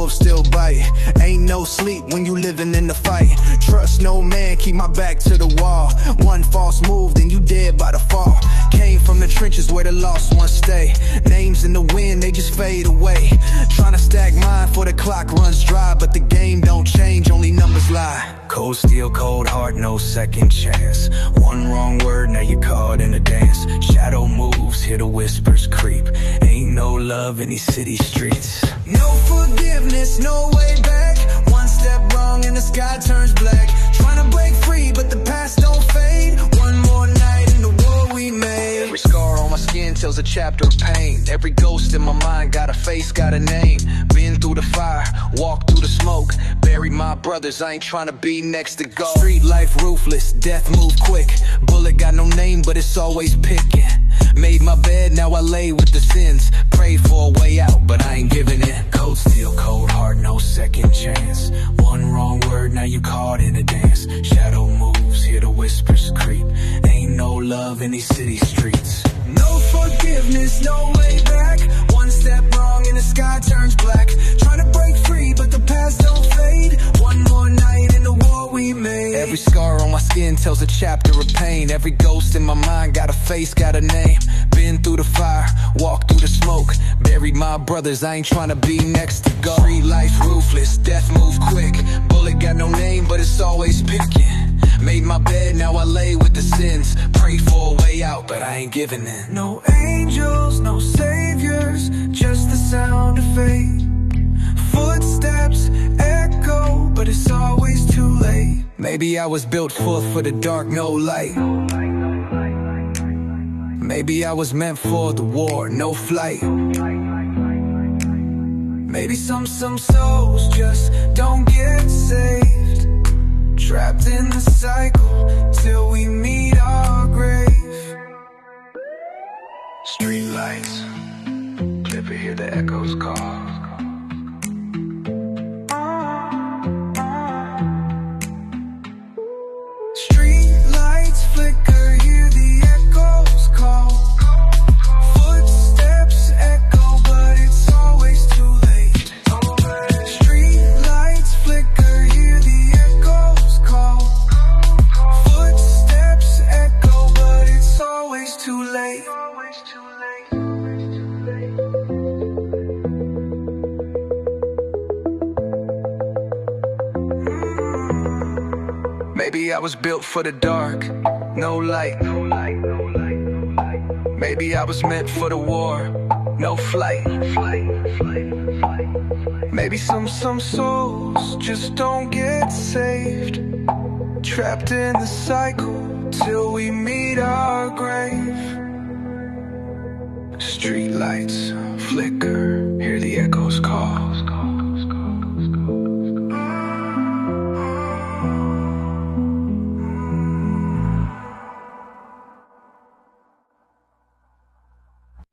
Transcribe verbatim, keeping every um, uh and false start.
arrows still bite. Ain't no sleep when you living in the fight. Trust no man, keep my back to the wall. One false move, then you dead by the fall. Came from the trenches where the lost ones stay. Names in the wind, they just fade away. Trying to stack mine for the clock runs dry, but the game don't change, only numbers lie. Cold steel, cold heart, no second chance. One wrong word, now you're caught in a dance. Shadow moves, hear the whispers creep. Ain't no love in these city streets. No forgiveness, no way back. One step wrong and the sky turns black. Trying to break free, but the past don't fade. One more night in the war we made. Every scar on my skin tells a chapter of pain. Every ghost in my mind got a face, got a name. Been through the fire, walked through the smoke. Bury my brothers, I ain't trying to be next to go. Street life ruthless, death move quick. Bullet got no name, but it's always picking. Made my bed, now I lay with the sins. Prayed for a way out, but I ain't giving in. Cold steel, cold heart, no second chance. One wrong word, now you caught in a dance. Shadow moves, hear the whispers creep. Ain't no love in these city streets. No forgiveness, no way back. One step wrong and the sky turns black. Trying to break free, but the past don't fade. One more night in the war we made. Every scar on my skin tells a chapter of pain. Every ghost in my mind got a face, got a name. Been through the fire, walked through the smoke. Buried my brothers, I ain't trying to be next to go. Street life ruthless, death move quick. Bullet got no name, but it's always picking. Made my bed, now I lay with the sins. Prayed for a way out, but I ain't giving in. No angels, no saviors, just the sound of fate. Footsteps echo, but it's always too late. Maybe I was built for, for the dark, no light. Maybe I was meant for the war, no flight. Maybe some, some souls just don't get saved. Trapped in the cycle till we meet our grave. Street lights, Clipper, hear the echoes call. Street lights flicker, hear the echoes call. Footsteps echo, but it's always too late. Street lights flicker, hear the echoes call. Footsteps echo, but it's always too late. Maybe I was built for the dark, no light. Maybe I was meant for the war, no flight. Maybe some, some souls just don't get saved. Trapped in the cycle till we meet our grave. Street lights flicker, hear the echoes call.